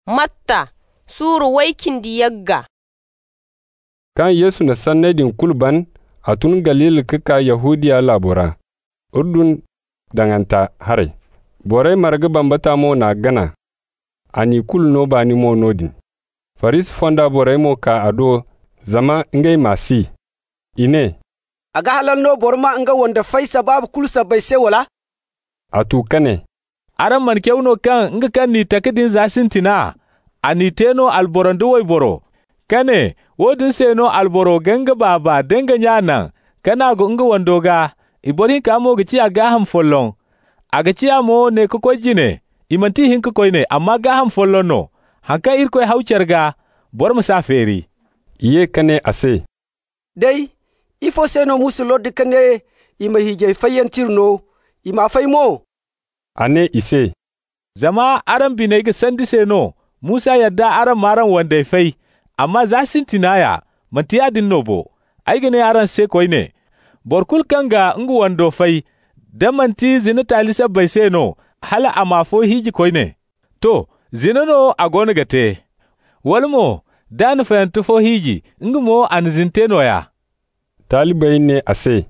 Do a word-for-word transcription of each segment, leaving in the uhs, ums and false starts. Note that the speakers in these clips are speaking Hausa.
Matta, suru waikin di yagga. Kan Yesu na sannadin kulban a tun Galil kika Yahudiya labora, Urdun danganta hare. Borai marga bambata mo na gana, ani kul no bani mo nodin. Faris fonda borai mo ka ado zama ngai masi. Ine. Aga halal no borma nga wanda fai sababu kulsa bai se wala? Atu kane. Aran man kyauno kan nga kan ni takidin zasintina, ani teno alborandu wai boro. Kane, wodin seno alboro ganga baba denga nyanan, kana go nga wandoga, iborin ka mo gici aga ham follon. Aga ci amo ne ko jine, imanti hin ko ne amma ga ham follon no. Hanka irko haucerga, bor musaferi. Iye kane ase. Dai, ifo seno musu lodi kane ima hije fayantir no, ima fay mo. Ane ise. Zama aran bine ga sandi seno, Musa yadda aran maran wanda fai, amma za sintinaya, manti adin nobo, aigane aran se ne. Borkul kanga ngu wando fai, da manti zina talisa bai seno, hala amafo hiji ne. To, zina no agona gate. Walmo, dan fayantu fo hiji, ngu mo an zinteno ya. Talibai ne ase.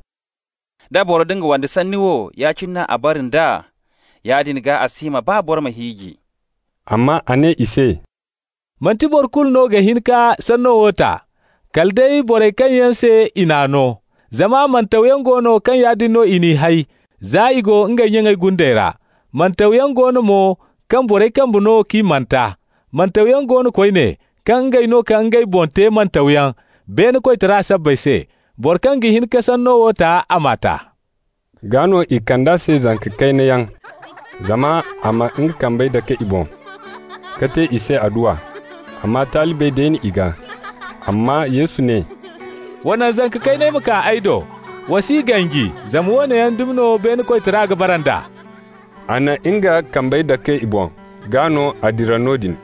Da boro dinga wanda sanniwo ya cinna a barin da, ya dinga asima ba bor mahigi. Amma ane ise. Manti borkul no ga hinka sanno wota, kaldai bore kan yanse inano, zama mantawiyan gono kan yadino ini hai, za igo nga nyengai gundera, mantawiyan gono mo kan bore kan buno ki manta, mantawiyan gono koine, kan ngai no kan ngai bonte mantawiyan, ben koy tara sabbai se, borkan gi hinka sanno wota amata. Gano ikanda se zanka kaine yang, zama ama in kambai da ka ibon, kate ise aduwa, amma talibai da yin iga, amma Yesu ne. Wannan zanka kaine muka aido, wasi gangi, zama wani yan dumno ben koy tara ga baranda. Ana inga kambai da ka ibon, gano adiranodin.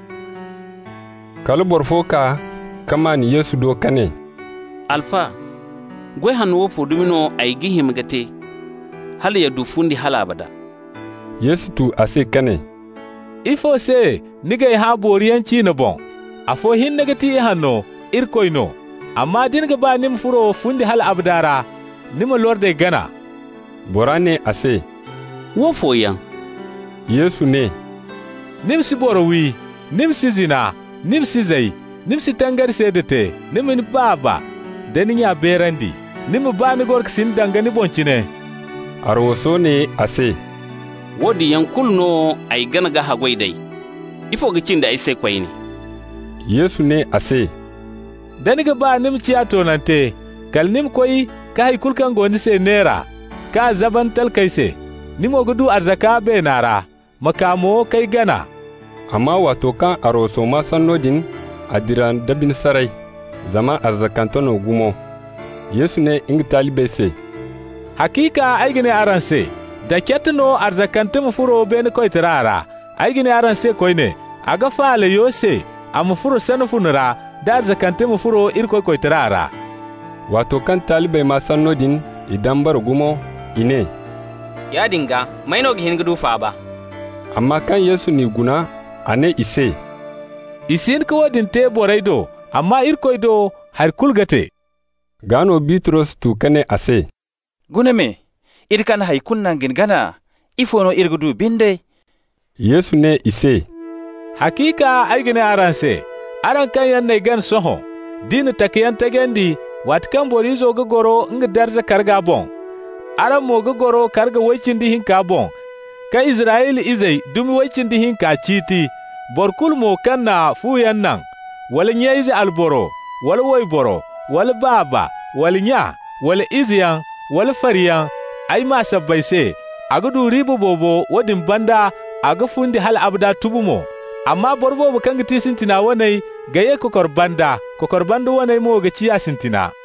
Kalubor foka, kama ni Yesu do kane. Alfa, gwe hannu wofo dumino ay gihim gate, hali ya dufundi hala abada. Yesu tu ase kane. Ifo se, nigay ha boriyanci na bon, afo hin nagati hanno, irkoino, amma dinga ba nim furo fundi hala abdara, nima lorde gana. Borane ase. Wofo yan. Yesu ne. Nim si borowi, nim si zina, nim si zai, nim si tangar sedete, nimin baba, dani ya berandi, nim ba ni gork sin dangani boncine. Arwoso ne ase. Wodi yankul no ay gana ga hagwai dai, ifo gicin da ai sai kwai ne. Yesu ne ase. Dani ga ba nim ciya tonante, kal nim koyi ka hay kulkan goni se nera, ka zaban talkai se, nimo gudu arzaka be nara, makamo kai gana. Amma wato kan aroso ma sannodin adiran dabin sarai, zama arzakantono gumo. Yesu ne ingi talibai se. Hakika aigine aranse, da ketno arzakantum furo ben koy tirara, aigine aranse koyne, aga faale yose, am furo sanufunura, da arzakantum furo irkoy koy tirara. Wato kan talibai ma sannodin idan bar gumo ine. Ya dinga, mai no gihin gudu fa ba. Amma kan Yesu ni guna ane ise. Isin ko din te boraido, amma irkoy do har kulgate. Gano Bitros tu kane ase. Gune me, irkan haikunnan gingana, ifono irgudu binde. Yesu ne ise. Hakika aigine aranse, aran kan yan ne gan soho, dini takiyan tagendi, watkan borizo gogoro nga darza karga bon. Aran mo gogoro karga waicin dihin ka bon. Ka Israeli izai dumi waicin dihin ka citi, borkul mo kan na fuyan nan, wala nya izi alboro, wala waiboro, wala baba, wala nya, wala iziyan, wala fariyan, ai ma sabbai se, aga du ribu bobo wadin banda aga fundi hal abda tubumo, amma borbo kan gati sintina wanai gaye kokor banda, kokor banda wanai mo ga ciya sintina.